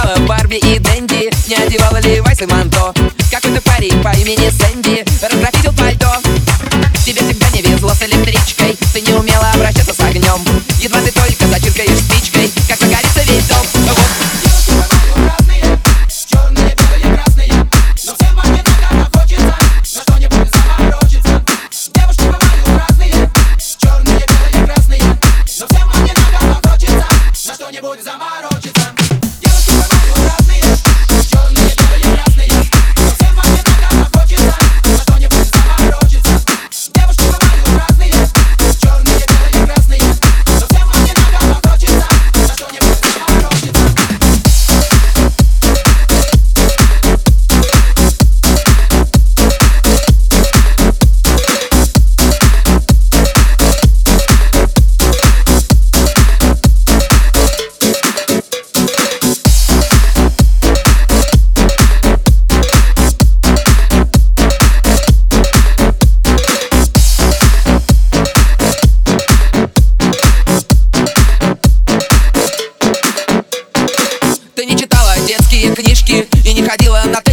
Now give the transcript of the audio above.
играла в Барби и Дэнди? Не одевала Левайс и манто? Какой-то парень по имени Сэнди разграфитил пальто. Тебе всегда не везло с электричкой, ты не умела обращаться с огнем. Едва ты только зачиркаешь спичкой, как загорится весь дом. Ты не читала детские книжки и не ходила на